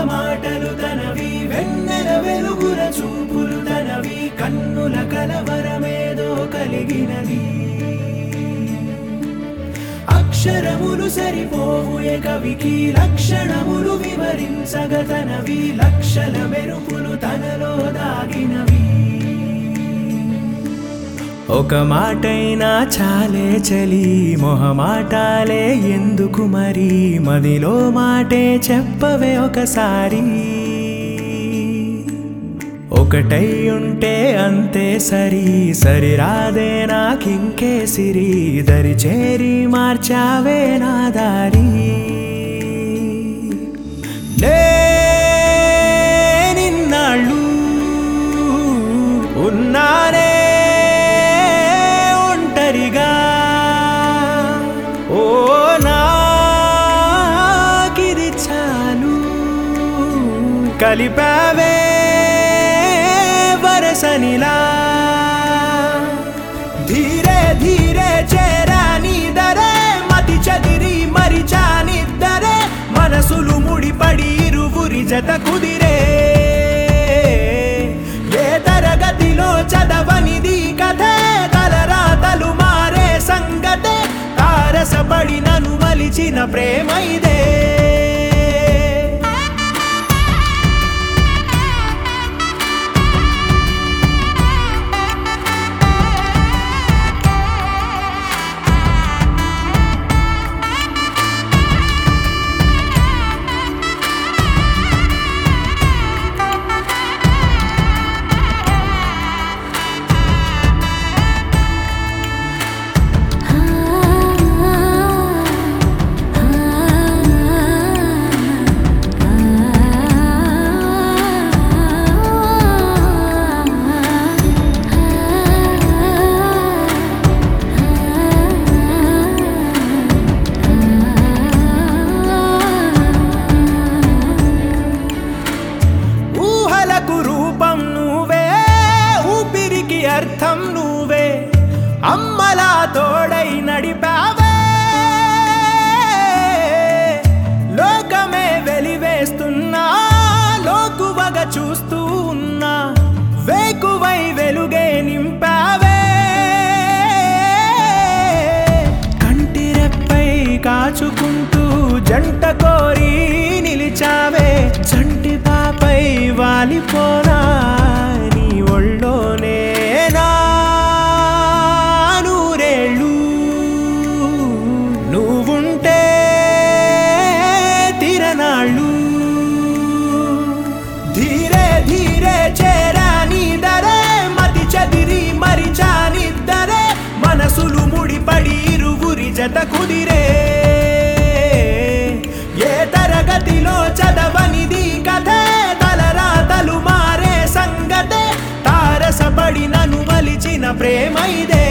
మాటలు తనవి వెన్నెల వెలుగుల చూపులు తనవి కన్నుల కలవరమేదో కలిగినది అక్షరములు సరిపోవు ఏ కవికి లక్షణములు వివరించగ తనవి లక్షల మెరుపులు తనలో దాగినవి ఒక మాటైనా చాలే చలి మొహమాటాలే ఎందుకు మరి మదిలో మాటే చెప్పవే ఒకసారి ఒకటై ఉంటే అంతే సరి సరిరాదే నాకింకే సిరి దరి చేరి మార్చావే నా దారి నిన్నాళ్ళు ఉన్నానే ఒంటరిగా ఓ నాకిది చాలు కలిపావే వరసనిలా ధీరే ధీరే చేరాని దరే మతి చదిరి మరిచానిద్దరే మనసులు ముడిపడి ఇరువురి జత కుదిరే ఏ తరగతిలో చదవనిది కథే తలరాతలు మారే సంగతే తారసపడి నన్ను మలిచిన ప్రేమ ఇదే అర్థం నువ్వే అమ్మలా తోడై నడిపావే లోకమే వెలివేస్తున్నా లోకువగా చూస్తూ ఉన్నా వేకువై వెలుగే నింపావే కంటి రెప్పై కాచుకుంటూ జంట కోరి నిలిచావే చంటి పాపై వాలిపోనా నీ ఒళ్ళోనే నువ్వుంటే తిరనాళ్ళు ధీరే ధీరే చేరాని దరే మతి చదిరి మరిచానిద్దరే మనసులు ముడిపడి ఇరువురి జత కుదిరే ఏ తరగతిలో చదవనిది కథే తలరాతలు మారే సంగతే తారసపడి నన్ను మలిచిన ప్రేమ ఇదే